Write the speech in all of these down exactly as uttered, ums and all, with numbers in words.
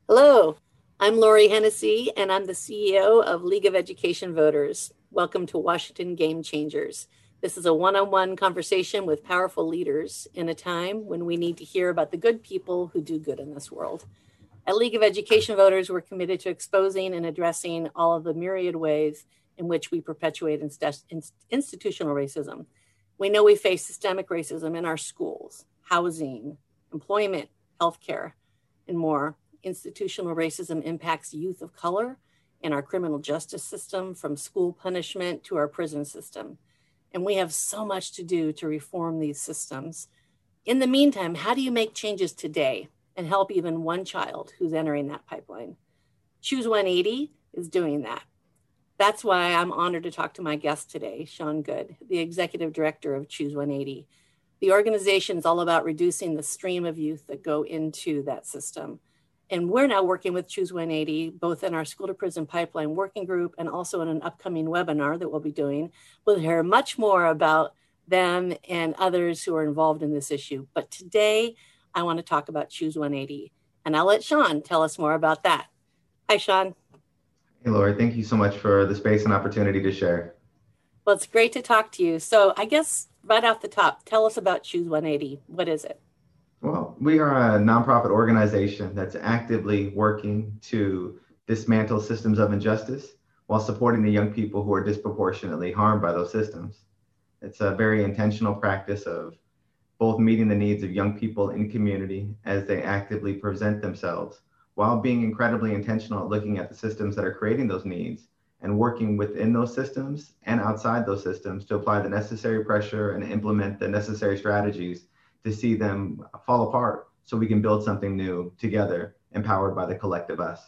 Hello, I'm Lori Hennessy, and I'm the C E O of League of Education Voters. Welcome to Washington Game Changers. This is a one on one conversation with powerful leaders in a time when we need to hear about the good people who do good in this world. At League of Education Voters, we're committed to exposing and addressing all of the myriad ways in which we perpetuate inst- institutional racism. We know we face systemic racism in our schools, housing, employment, healthcare, and more. Institutional racism impacts youth of color in our criminal justice system, from school punishment to our prison system. And we have so much to do to reform these systems. In the meantime, how do you make changes today and help even one child who's entering that pipeline? Choose one eighty is doing that. That's why I'm honored to talk to my guest today, Sean Good, the executive director of Choose one eighty. The organization is all about reducing the stream of youth that go into that system. And we're now working with Choose one eighty, both in our school to prison pipeline working group and also in an upcoming webinar that we'll be doing. We'll hear much more about them and others who are involved in this issue. But today, I want to talk about Choose one eighty. And I'll let Sean tell us more about that. Hi, Sean. Hey, Lori, thank you so much for the space and opportunity to share. Well, it's great to talk to you. So I guess right off the top, tell us about Choose one eighty. What is it? Well, we are a nonprofit organization that's actively working to dismantle systems of injustice while supporting the young people who are disproportionately harmed by those systems. It's a very intentional practice of both meeting the needs of young people in community as they actively present themselves, while being incredibly intentional at looking at the systems that are creating those needs and working within those systems and outside those systems to apply the necessary pressure and implement the necessary strategies to see them fall apart so we can build something new together, empowered by the collective us.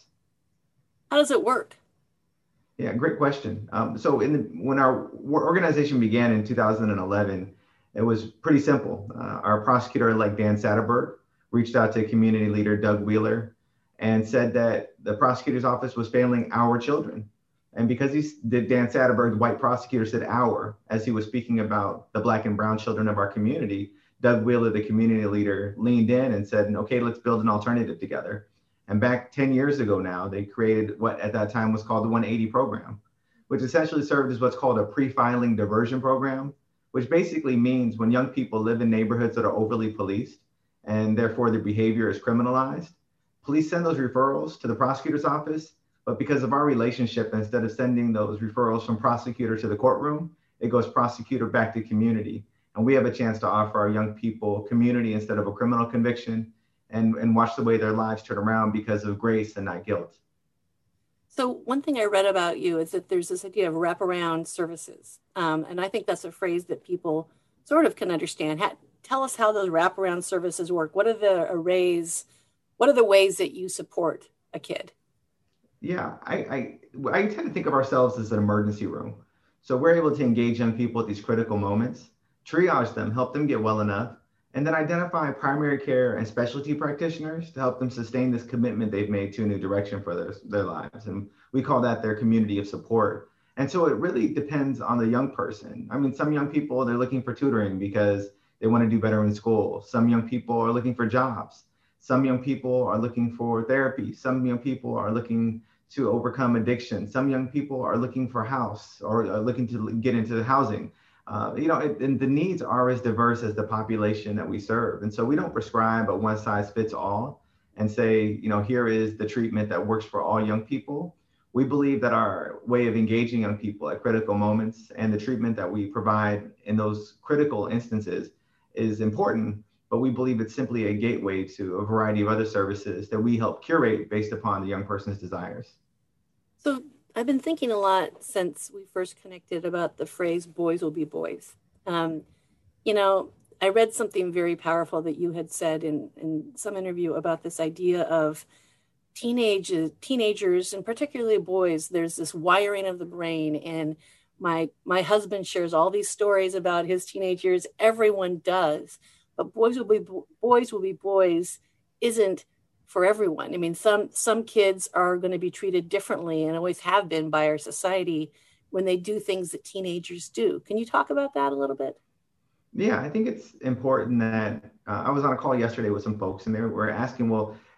How does it work? Yeah, great question. Um, so in the, when our organization began in two thousand eleven, it was pretty simple. Uh, our prosecutor, like Dan Satterberg, reached out to community leader Doug Wheeler and said that the prosecutor's office was failing our children. And because he did, Dan Satterberg, the white prosecutor, said our, as he was speaking about the Black and brown children of our community, Doug Wheeler, the community leader, leaned in and said, okay, let's build an alternative together. And back ten years ago now, they created what at that time was called the one eighty program, which essentially served as what's called a pre-filing diversion program, which basically means when young people live in neighborhoods that are overly policed and therefore their behavior is criminalized, police send those referrals to the prosecutor's office. But because of our relationship, instead of sending those referrals from prosecutor to the courtroom, it goes prosecutor back to community. And we have a chance to offer our young people community instead of a criminal conviction, and, and watch the way their lives turn around because of grace and not guilt. So one thing I read about you is that there's this idea of wraparound services. Um, and I think that's a phrase that people sort of can understand. Ha- tell us how those wraparound services work. What are the arrays? What are the ways that you support a kid? Yeah, I, I, I tend to think of ourselves as an emergency room. So we're able to engage young people at these critical moments, triage them, help them get well enough, and then identify primary care and specialty practitioners to help them sustain this commitment they've made to a new direction for their, their lives. And we call that their community of support. And so it really depends on the young person. I mean, some young people, they're looking for tutoring because they want to do better in school. Some young people are looking for jobs. Some young people are looking for therapy. Some young people are looking to overcome addiction. Some young people are looking for a house or are looking to get into housing. Uh, you know, it, and the needs are as diverse as the population that we serve. And so we don't prescribe a one size fits all and say, you know, here is the treatment that works for all young people. We believe that our way of engaging young people at critical moments and the treatment that we provide in those critical instances is important, but we believe it's simply a gateway to a variety of other services that we help curate based upon the young person's desires. So I've been thinking a lot since we first connected about the phrase boys will be boys. Um, you know, I read something very powerful that you had said in, in some interview about this idea of teenage, teenagers and particularly boys. There's this wiring of the brain. And my, my husband shares all these stories about his teenage years. Everyone does, but boys will be, boys will be boys isn't for everyone. I mean, some some kids are going to be treated differently and always have been by our society when they do things that teenagers do. Can you talk about that a little bit? Yeah, I think it's important that uh, I was on a call yesterday with some folks and they were asking, well,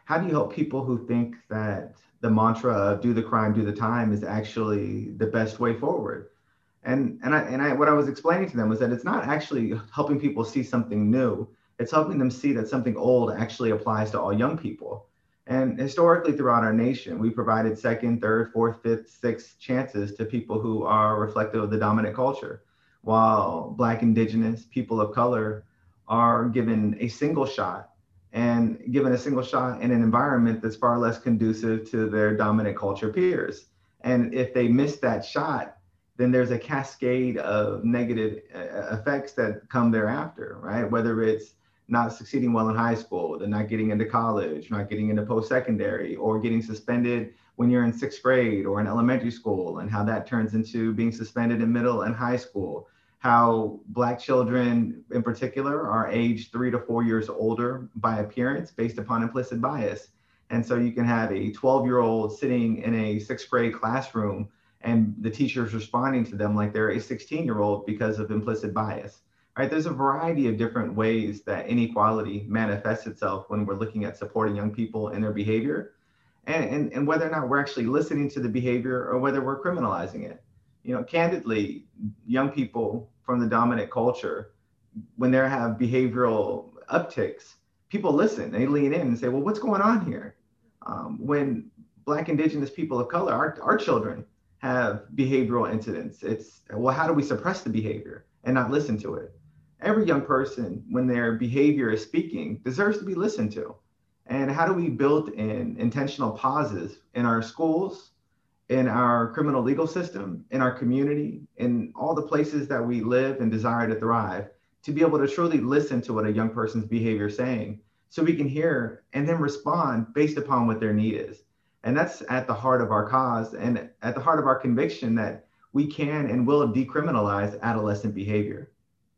how do you help people who think that the mantra of do the crime, do the time is actually the best way forward? And and I and I what I was explaining to them was that it's not actually helping people see something new. It's helping them see that something old actually applies to all young people. And historically throughout our nation, we provided second, third, fourth, fifth, sixth chances to people who are reflective of the dominant culture, while Black, Indigenous, people of color are given a single shot, and given a single shot in an environment that's far less conducive to their dominant culture peers. And if they miss that shot, then there's a cascade of negative uh, effects that come thereafter, right? Whether it's not succeeding well in high school, then not getting into college, not getting into post-secondary, or getting suspended when you're in sixth grade or in elementary school, and how that turns into being suspended in middle and high school. How Black children in particular are aged three to four years older by appearance based upon implicit bias. And so you can have a twelve year old sitting in a sixth grade classroom and the teacher's responding to them like they're a sixteen year old because of implicit bias, right? There's a variety of different ways that inequality manifests itself when we're looking at supporting young people in their behavior, and, and, and whether or not we're actually listening to the behavior or whether we're criminalizing it. You know, candidly, young people from the dominant culture, when they have behavioral upticks, people listen, they lean in and say, well, what's going on here? Um, when Black, Indigenous, people of color, our, our children have behavioral incidents, it's, well, how do we suppress the behavior and not listen to it? Every young person, when their behavior is speaking, deserves to be listened to. And how do we build in intentional pauses in our schools, in our criminal legal system, in our community, in all the places that we live and desire to thrive, to be able to truly listen to what a young person's behavior is saying, so we can hear and then respond based upon what their need is. And that's at the heart of our cause and at the heart of our conviction that we can and will decriminalize adolescent behavior.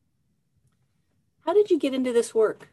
How did you get into this work?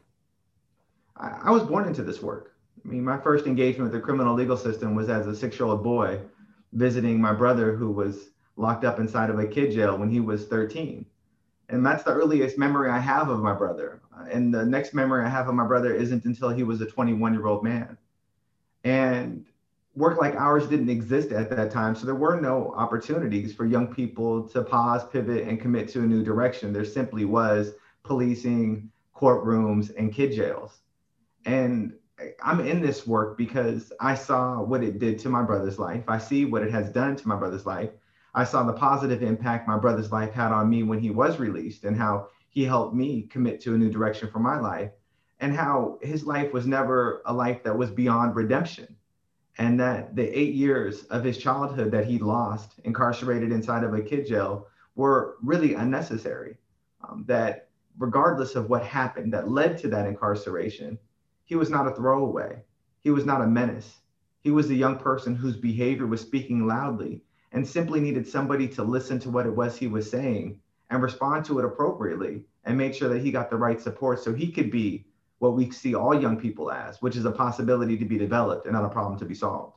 I, I was born into this work. I mean, my first engagement with the criminal legal system was as a six-year-old boy, visiting my brother who was locked up inside of a kid jail when he was thirteen. And that's the earliest memory I have of my brother. And the next memory I have of my brother isn't until he was a twenty-one year old man. And work like ours didn't exist at that time. So there were no opportunities for young people to pause, pivot, and commit to a new direction. There simply was policing, courtrooms, and kid jails. And I'm in this work because I saw what it did to my brother's life. I see what it has done to my brother's life. I saw the positive impact my brother's life had on me when he was released, and how he helped me commit to a new direction for my life, and how his life was never a life that was beyond redemption. And that the eight years of his childhood that he lost, incarcerated inside of a kid jail, were really unnecessary. Um, that regardless of what happened that led to that incarceration, he was not a throwaway. He was not a menace. He was a young person whose behavior was speaking loudly and simply needed somebody to listen to what it was he was saying and respond to it appropriately, and make sure that he got the right support so he could be what we see all young people as, which is a possibility to be developed and not a problem to be solved.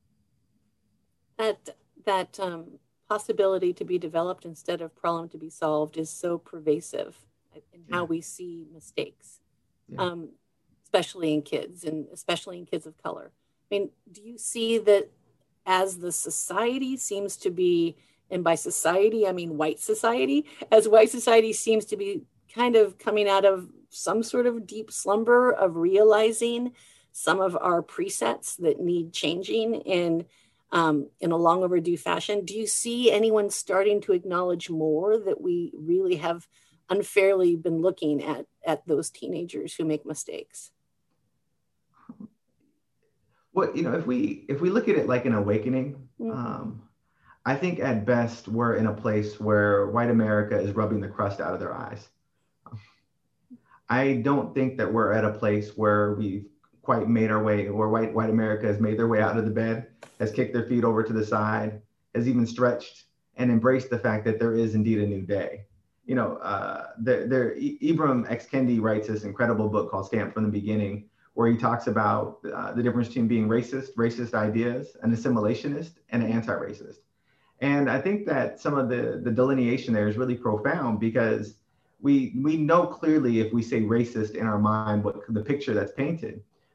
That, that um, possibility to be developed instead of problem to be solved is so pervasive in how yeah. we see mistakes. Yeah. Um, especially in kids, and especially in kids of color. I mean, do you see that as the society seems to be, and by society, I mean white society, as white society seems to be kind of coming out of some sort of deep slumber of realizing some of our presets that need changing in, um, in a long overdue fashion? Do you see anyone starting to acknowledge more that we really have unfairly been looking at, at those teenagers who make mistakes? Well, you know, if we if we look at it like an awakening, mm-hmm. um, I think at best we're in a place where white America is rubbing the crust out of their eyes. I don't think that we're at a place where we've quite made our way, where white white America has made their way out of the bed, has kicked their feet over to the side, has even stretched and embraced the fact that there is indeed a new day. You know, uh, there, there, Ibram X. Kendi writes this incredible book called Stamped from the Beginning, where he talks about uh, the difference between being racist, racist ideas, an assimilationist, and an anti-racist. And I think that some of the, the delineation there is really profound, because we we know clearly if we say racist in our mind what the picture that's painted.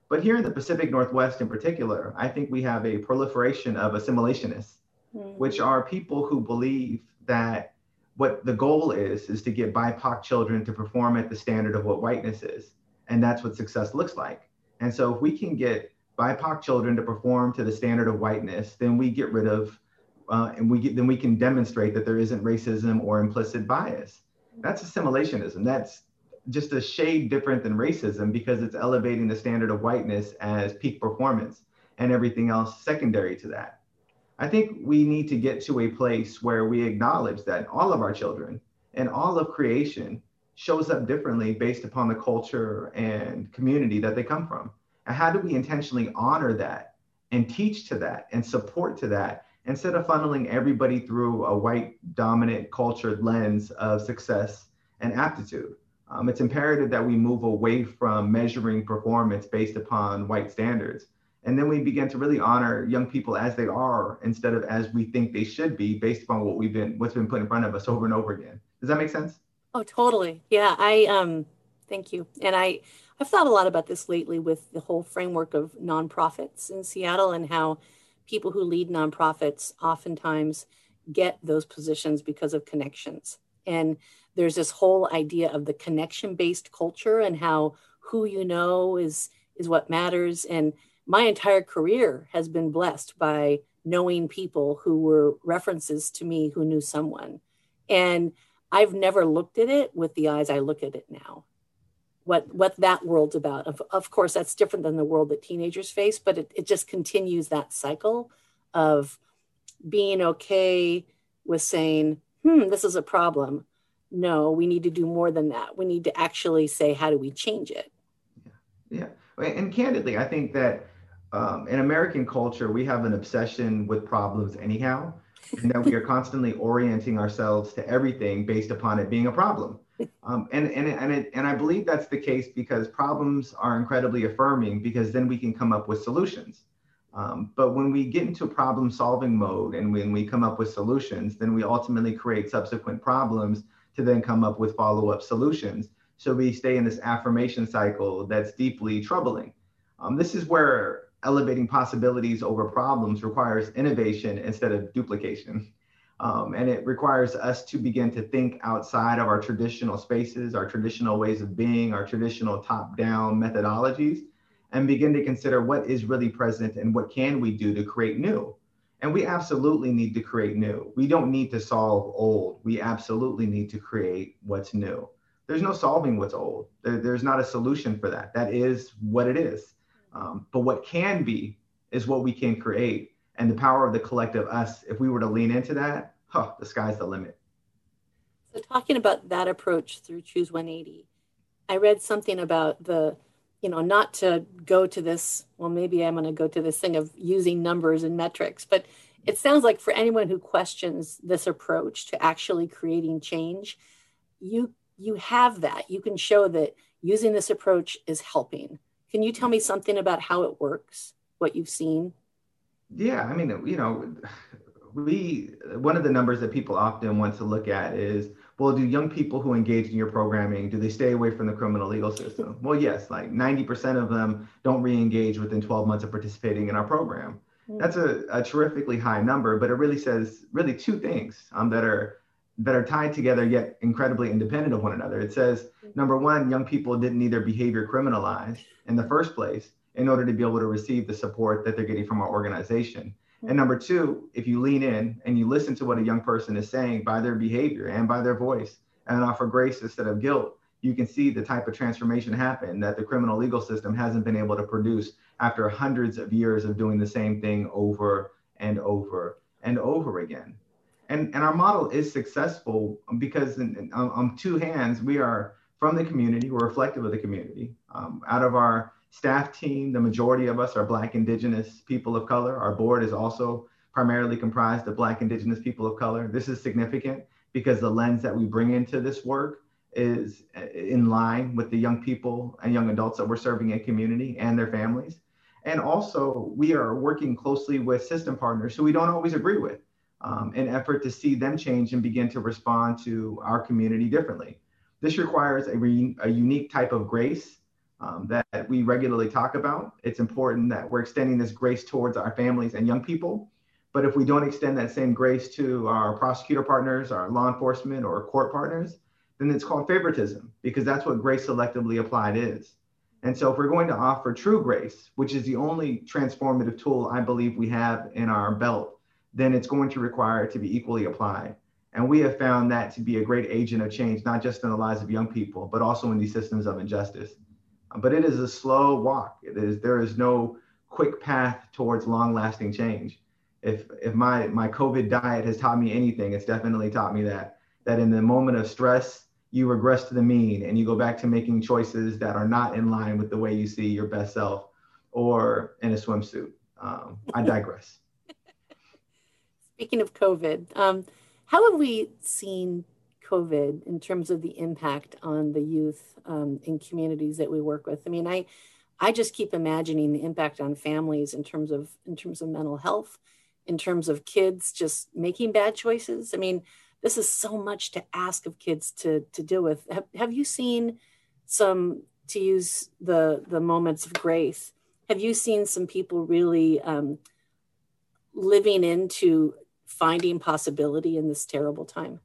But here in the Pacific Northwest in particular, I think we have a proliferation of assimilationists, mm. which are people who believe that what the goal is, is to get B I P O C children to perform at the standard of what whiteness is. And that's what success looks like. And so if we can get B I P O C children to perform to the standard of whiteness, then we get rid of, uh, and we get, then we can demonstrate that there isn't racism or implicit bias. That's assimilationism. That's just a shade different than racism because it's elevating the standard of whiteness as peak performance and everything else secondary to that. I think we need to get to a place where we acknowledge that all of our children and all of creation shows up differently based upon the culture and community that they come from. And how do we intentionally honor that and teach to that and support to that instead of funneling everybody through a white dominant cultured lens of success and aptitude? Um, it's imperative that we move away from measuring performance based upon white standards. And then we begin to really honor young people as they are instead of as we think they should be based upon what we've been, what's been put in front of us over and over again. Does that make sense? Oh, totally. Yeah, I, um, thank you. And I, I've thought a lot about this lately with the whole framework of nonprofits in Seattle and how people who lead nonprofits oftentimes get those positions because of connections. And there's this whole idea of the connection-based culture and how who you know is is what matters. And my entire career has been blessed by knowing people who were references to me who knew someone. And I've never looked at it with the eyes I look at it now. What what that world's about. Of, of course, that's different than the world that teenagers face, but it, it just continues that cycle of being okay with saying, hmm, this is a problem. No, we need to do more than that. We need to actually say, how do we change it? Yeah. yeah. And candidly, I think that um, in American culture, we have an obsession with problems anyhow, and that we are constantly orienting ourselves to everything based upon it being a problem. Um, and and and, it, and I believe that's the case because problems are incredibly affirming because then we can come up with solutions. Um, but when we get into problem solving mode and when we come up with solutions, then we ultimately create subsequent problems to then come up with follow-up solutions. So we stay in this affirmation cycle that's deeply troubling. Um, this is where elevating possibilities over problems requires innovation instead of duplication. Um, and it requires us to begin to think outside of our traditional spaces, our traditional ways of being, our traditional top-down methodologies, and begin to consider what is really present and what can we do to create new. And we absolutely need to create new. We don't need to solve old. We absolutely need to create what's new. There's no solving what's old. There, there's not a solution for that. That is what it is. Um, but what can be is what we can create. And the power of the collective us, if we were to lean into that, huh, the sky's the limit. So talking about that approach through Choose one eighty, I read something about the, you know, not to go to this, well, maybe I'm going to go to this thing of using numbers and metrics, but it sounds like for anyone who questions this approach to actually creating change, you you have that. You can show that using this approach is helping. Can you tell me something about how it works, what you've seen? Yeah, I mean, you know, we, one of the numbers that people often want to look at is, well, do young people who engage in your programming, do they stay away from the criminal legal system? Well, yes, like ninety percent of them don't re-engage within twelve months of participating in our program. Mm-hmm. That's a, a terrifically high number, but it really says really two things um, that are that are tied together yet incredibly independent of one another. It says, number one, young people didn't need their behavior criminalized in the first place in order to be able to receive the support that they're getting from our organization. And number two, if you lean in and you listen to what a young person is saying by their behavior and by their voice and offer grace instead of guilt, you can see the type of transformation happen that the criminal legal system hasn't been able to produce after hundreds of years of doing the same thing over and over and over again. And, and our model is successful because in, in, on, on two hands, we are from the community, we're reflective of the community. Um, out of our staff team, the majority of us are Black, Indigenous people of color. Our board is also primarily comprised of Black, Indigenous people of color. This is significant because the lens that we bring into this work is in line with the young people and young adults that we're serving in community and their families. And also, we are working closely with system partners who we don't always agree with um, in effort to see them change and begin to respond to our community differently. This requires a, re- a unique type of grace um, that we regularly talk about. It's important that we're extending this grace towards our families and young people. But if we don't extend that same grace to our prosecutor partners, our law enforcement or court partners, then it's called favoritism, because that's what grace selectively applied is. And so if we're going to offer true grace, which is the only transformative tool I believe we have in our belt, then it's going to require it to be equally applied. And we have found that to be a great agent of change, not just in the lives of young people, but also in these systems of injustice. But it is a slow walk. It is, there is no quick path towards long-lasting change. If if my my COVID diet has taught me anything, it's definitely taught me that that in the moment of stress, you regress to the mean and you go back to making choices that are not in line with the way you see your best self, or in a swimsuit. Um, I digress. Speaking of COVID, um, how have we seen COVID in terms of the impact on the youth um, in communities that we work with? I mean, I I just keep imagining the impact on families in terms of in terms of mental health, in terms of kids just making bad choices. I mean, this is so much to ask of kids to to deal with. Have, have you seen some, to use the the moments of grace, have you seen some people really um, living into finding possibility in this terrible time?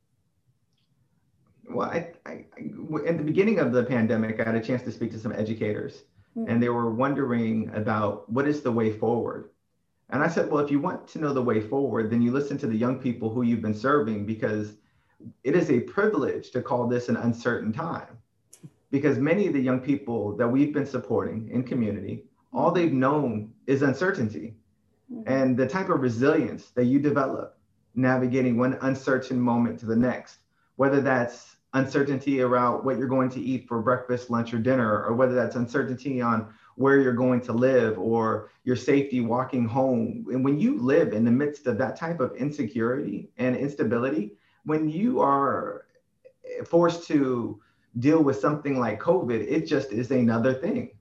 Well, I, I, I, at the beginning of the pandemic, I had a chance to speak to some educators, mm-hmm. and they were wondering about what is the way forward. And I said, well, if you want to know the way forward, then you listen to the young people who you've been serving, because it is a privilege to call this an uncertain time. Because many of the young people that we've been supporting in community, all they've known is uncertainty. And the type of resilience that you develop navigating one uncertain moment to the next, whether that's uncertainty around what you're going to eat for breakfast, lunch, or dinner, or whether that's uncertainty on where you're going to live or your safety walking home. And when you live in the midst of that type of insecurity and instability, when you are forced to deal with something like COVID, it just is another thing.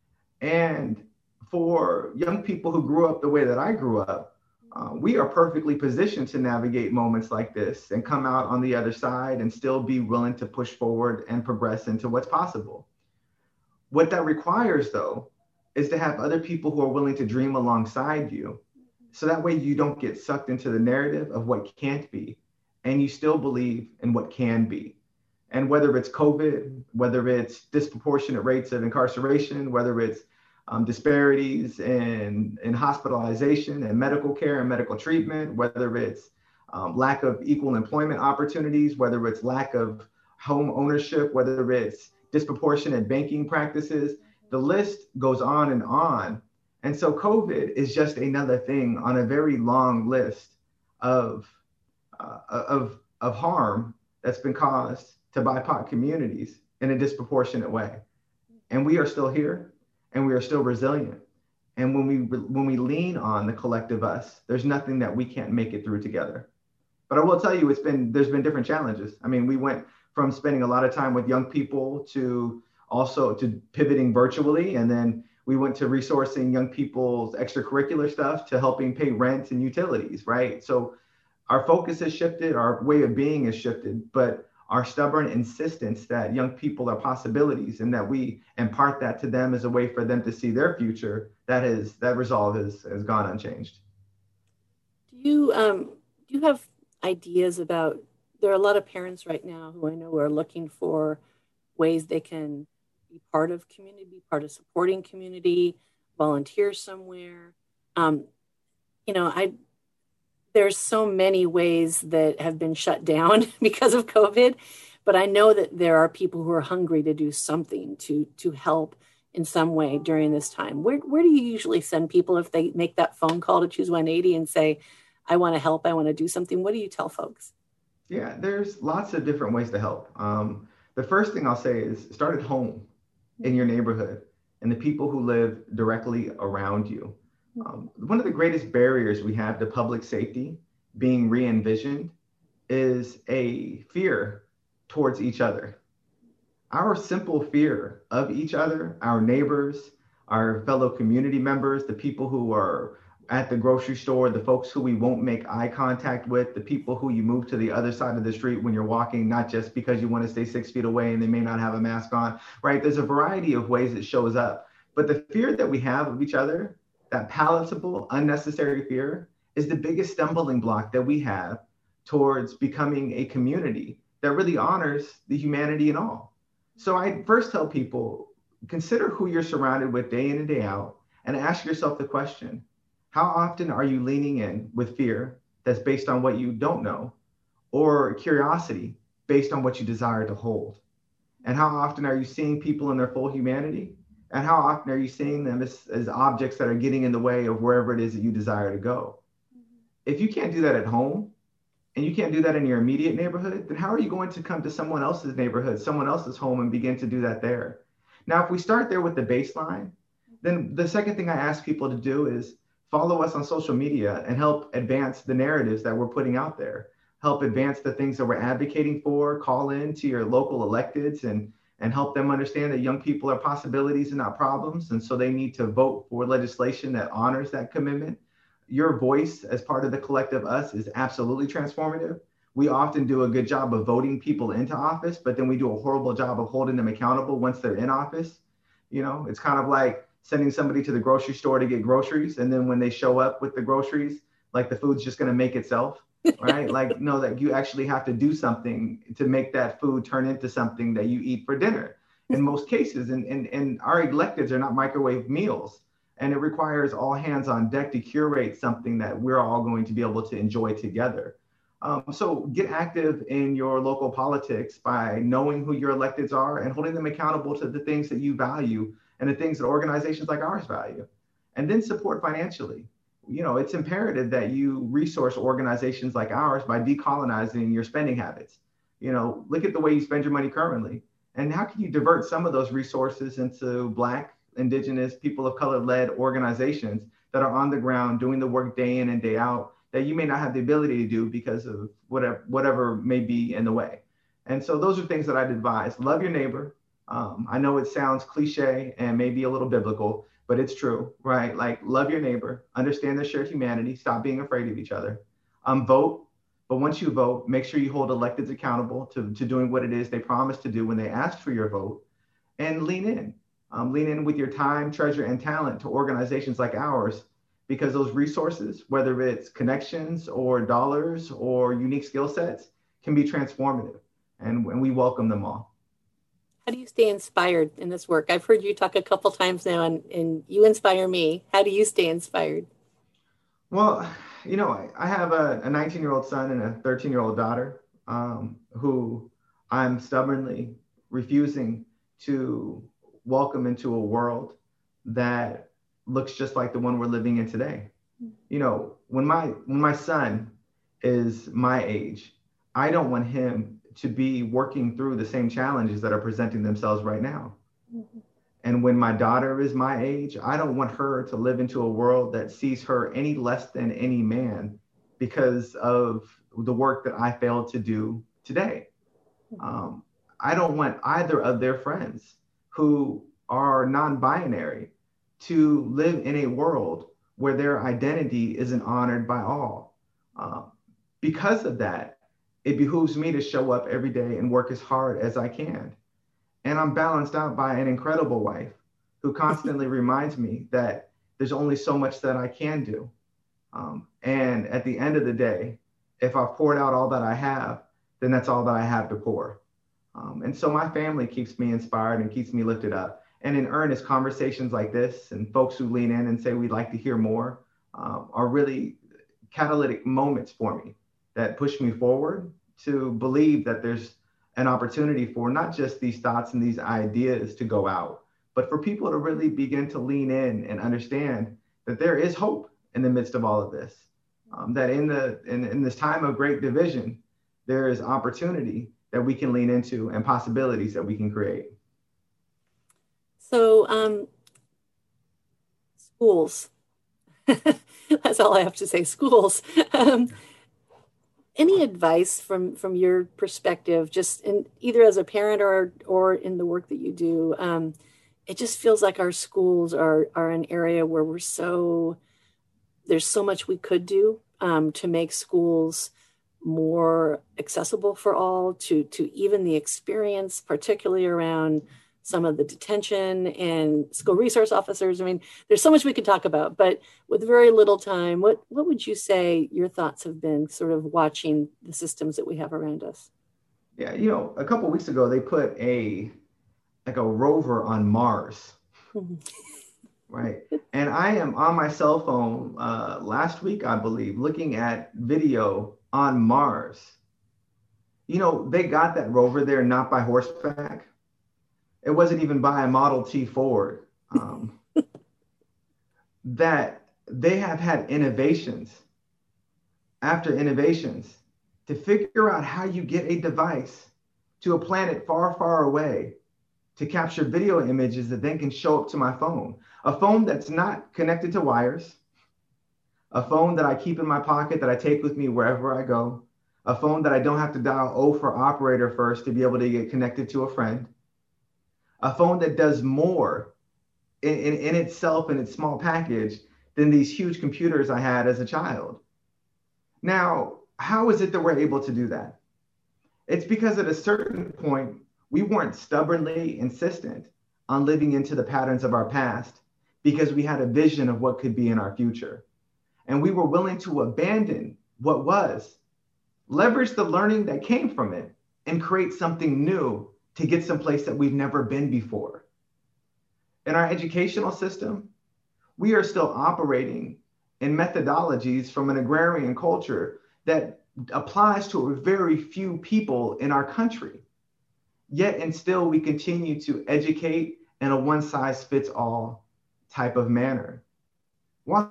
And for young people who grew up the way that I grew up, uh, we are perfectly positioned to navigate moments like this and come out on the other side and still be willing to push forward and progress into what's possible. What that requires, though, is to have other people who are willing to dream alongside you. So that way you don't get sucked into the narrative of what can't be, and you still believe in what can be. And whether it's COVID, whether it's disproportionate rates of incarceration, whether it's um, disparities in, in hospitalization and medical care and medical treatment, whether it's um, lack of equal employment opportunities, whether it's lack of home ownership, whether it's disproportionate banking practices, the list goes on and on. And so COVID is just another thing on a very long list of, uh, of, of harm that's been caused to B I P O C communities in a disproportionate way. And we are still here, and we are still resilient. And when we when we lean on the collective us, there's nothing that we can't make it through together. But I will tell you, it's been there's been different challenges. I mean, we went from spending a lot of time with young people to also to pivoting virtually, and then we went to resourcing young people's extracurricular stuff to helping pay rent and utilities, right? So our focus has shifted, our way of being has shifted, but our stubborn insistence that young people are possibilities and that we impart that to them as a way for them to see their future, that is that resolve has, has gone unchanged. Do you um do you have ideas about, there are a lot of parents right now who I know are looking for ways they can be part of community, be part of supporting community, volunteer somewhere. Um, you know, I there's so many ways that have been shut down because of COVID, but I know that there are people who are hungry to do something to to help in some way during this time. Where where do you usually send people if they make that phone call to Choose one eighty and say, I want to help, I want to do something? What do you tell folks? Yeah, there's lots of different ways to help. Um, the first thing I'll say is start at home in your neighborhood and the people who live directly around you. Um, one of the greatest barriers we have to public safety being re-envisioned is a fear towards each other. Our simple fear of each other, our neighbors, our fellow community members, the people who are at the grocery store, the folks who we won't make eye contact with, the people who you move to the other side of the street when you're walking, not just because you want to stay six feet away and they may not have a mask on, right? There's a variety of ways it shows up. But the fear that we have of each other, that palatable, unnecessary fear, is the biggest stumbling block that we have towards becoming a community that really honors the humanity in all. So I first tell people, consider who you're surrounded with day in and day out, and ask yourself the question, how often are you leaning in with fear that's based on what you don't know, or curiosity based on what you desire to hold? And how often are you seeing people in their full humanity? And how often are you seeing them as, as objects that are getting in the way of wherever it is that you desire to go? If you can't do that at home, and you can't do that in your immediate neighborhood, then how are you going to come to someone else's neighborhood, someone else's home, and begin to do that there? Now, if we start there with the baseline, then the second thing I ask people to do is follow us on social media and help advance the narratives that we're putting out there. Help advance the things that we're advocating for. Call in to your local electeds and, and help them understand that young people are possibilities and not problems. And so they need to vote for legislation that honors that commitment. Your voice as part of the collective us is absolutely transformative. We often do a good job of voting people into office, but then we do a horrible job of holding them accountable once they're in office. You know, it's kind of like sending somebody to the grocery store to get groceries. And then when they show up with the groceries, like the food's just going to make itself, right? Like, no, that you actually have to do something to make that food turn into something that you eat for dinner in most cases. And, and, and our electives are not microwave meals. And it requires all hands on deck to curate something that we're all going to be able to enjoy together. Um, so get active in your local politics by knowing who your electeds are and holding them accountable to the things that you value and the things that organizations like ours value. And then support financially. You know, it's imperative that you resource organizations like ours by decolonizing your spending habits. You know, look at the way you spend your money currently. And how can you divert some of those resources into Black, Indigenous, people of color led organizations that are on the ground doing the work day in and day out that you may not have the ability to do because of whatever, whatever may be in the way. And so those are things that I'd advise. Love your neighbor. Um, I know it sounds cliche and maybe a little biblical, but it's true, right? Like, love your neighbor, understand their shared humanity, stop being afraid of each other. Um, vote, but once you vote, make sure you hold electeds accountable to, to doing what it is they promised to do when they asked for your vote, and lean in. Um, lean in with your time, treasure, and talent to organizations like ours, because those resources, whether it's connections or dollars or unique skill sets, can be transformative, and, and we welcome them all. How do you stay inspired in this work? I've heard you talk a couple times now, and, and you inspire me. How do you stay inspired? Well, you know, I, I have a nineteen-year-old son and a thirteen-year-old daughter um, who I'm stubbornly refusing to welcome into a world that looks just like the one we're living in today. You know, when my when my son is my age, I don't want him to be working through the same challenges that are presenting themselves right now. Mm-hmm. And when my daughter is my age, I don't want her to live into a world that sees her any less than any man because of the work that I failed to do today. Mm-hmm. Um, I don't want either of their friends who are non-binary to live in a world where their identity isn't honored by all. Um, because of that, it behooves me to show up every day and work as hard as I can. And I'm balanced out by an incredible wife who constantly reminds me that there's only so much that I can do. Um, and at the end of the day, if I've poured out all that I have, then that's all that I have to pour. Um, and so my family keeps me inspired and keeps me lifted up. And in earnest, conversations like this and folks who lean in and say we'd like to hear more um, are really catalytic moments for me that push me forward to believe that there's an opportunity for not just these thoughts and these ideas to go out, but for people to really begin to lean in and understand that there is hope in the midst of all of this. Um, that in the in, in this time of great division, there is opportunity that we can lean into and possibilities that we can create. So um, schools, that's all I have to say, schools. Um, any advice from, from your perspective, just in either as a parent or, or in the work that you do? Um, it just feels like our schools are, are an area where we're so there's so much we could do um, to make schools more accessible for all, to to even the experience, particularly around some of the detention and school resource officers. I mean, there's so much we could talk about, but with very little time, what what would you say your thoughts have been sort of watching the systems that we have around us? Yeah, you know, a couple of weeks ago they put a like a rover on Mars, right? And I am on my cell phone uh, last week, I believe, looking at video on Mars. You know, they got that rover there not by horseback. It wasn't even by a Model T Ford. Um, that they have had innovations after innovations to figure out how you get a device to a planet far, far away to capture video images that then can show up to my phone. A phone that's not connected to wires, a phone that I keep in my pocket that I take with me wherever I go, a phone that I don't have to dial O for operator first to be able to get connected to a friend, a phone that does more in, in, in itself in its small package than these huge computers I had as a child. Now, how is it that we're able to do that? It's because at a certain point, we weren't stubbornly insistent on living into the patterns of our past because we had a vision of what could be in our future. And we were willing to abandon what was, leverage the learning that came from it, and create something new to get someplace that we've never been before. In our educational system, we are still operating in methodologies from an agrarian culture that applies to a very few people in our country. Yet and still we continue to educate in a one size fits all type of manner. Why?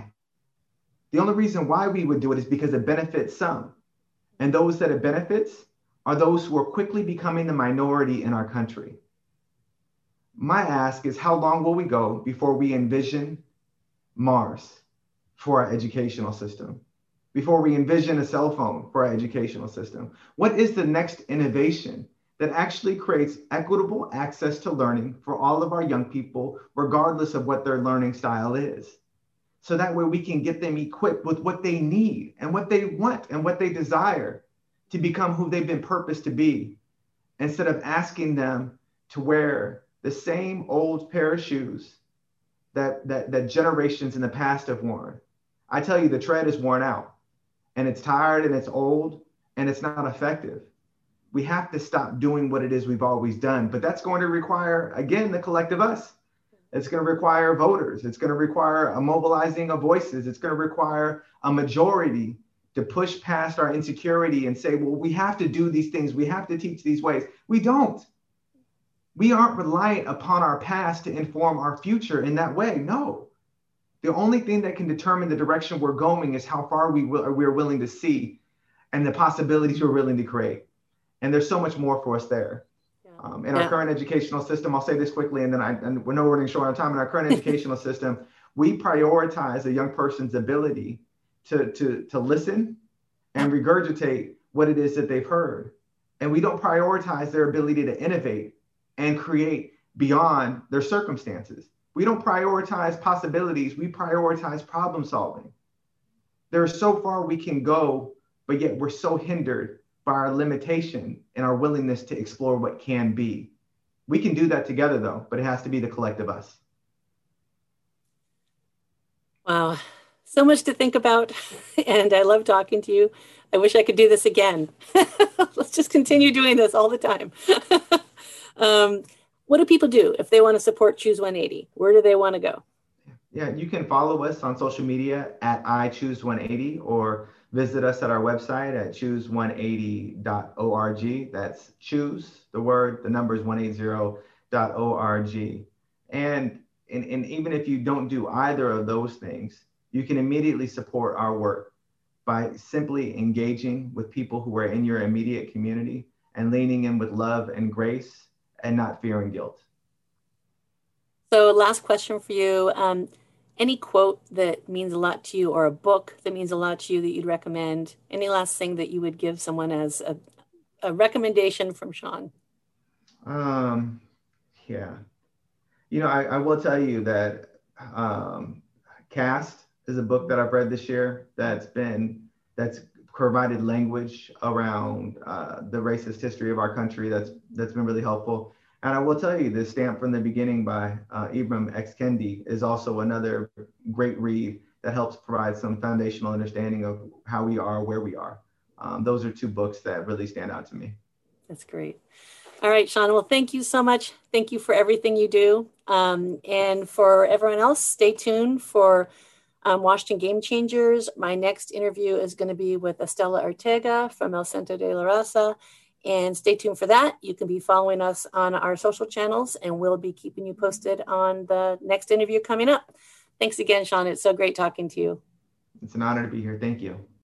The only reason why we would do it is because it benefits some. And those that it benefits are those who are quickly becoming the minority in our country. My ask is, how long will we go before we envision Mars for our educational system? Before we envision a cell phone for our educational system? What is the next innovation that actually creates equitable access to learning for all of our young people, regardless of what their learning style is? So that way we can get them equipped with what they need and what they want and what they desire to become who they've been purposed to be, instead of asking them to wear the same old pair of shoes that, that, that generations in the past have worn. I tell you, the tread is worn out and it's tired and it's old and it's not effective. We have to stop doing what it is we've always done, but that's going to require, again, the collective us. It's going to require voters. It's going to require a mobilizing of voices. It's going to require a majority to push past our insecurity and say, well, we have to do these things. We have to teach these ways. We don't. We aren't reliant upon our past to inform our future in that way. No. The only thing that can determine the direction we're going is how far we will, we're willing to see and the possibilities we're willing to create. And there's so much more for us there. Um, in yeah. our current educational system, I'll say this quickly, and then I, and we're no running short on time. In our current educational system, we prioritize a young person's ability to, to, to listen and regurgitate what it is that they've heard. And we don't prioritize their ability to innovate and create beyond their circumstances. We don't prioritize possibilities. We prioritize problem solving. There's so far we can go, but yet we're so hindered by our limitation and our willingness to explore what can be. We can do that together though, but it has to be the collective us. Wow, so much to think about. And I love talking to you. I wish I could do this again. Let's just continue doing this all the time. um, what do people do if they want to support Choose one eighty? Where do they want to go? Yeah, you can follow us on social media at I Choose one eighty, or visit us at our website at choose one eighty dot org. That's choose, the word, the number is one eighty dot org. And, and, and even if you don't do either of those things, you can immediately support our work by simply engaging with people who are in your immediate community and leaning in with love and grace and not fear and guilt. So last question for you. Um, Any quote that means a lot to you, or a book that means a lot to you that you'd recommend? Any last thing that you would give someone as a, a recommendation from Sean? Um, yeah. You know, I, I will tell you that um, CAST is a book that I've read this year that's been that's provided language around uh, the racist history of our country. That's that's been really helpful. And I will tell you, the Stamp from the Beginning by uh, Ibram X. Kendi is also another great read that helps provide some foundational understanding of how we are, where we are. Um, those are two books that really stand out to me. That's great. All right, Sean. Well, thank you so much. Thank you for everything you do. Um, and for everyone else, stay tuned for um, Washington Game Changers. My next interview is going to be with Estela Ortega from El Centro de la Raza. And stay tuned for that. You can be following us on our social channels, and we'll be keeping you posted on the next interview coming up. Thanks again, Sean. It's so great talking to you. It's an honor to be here. Thank you.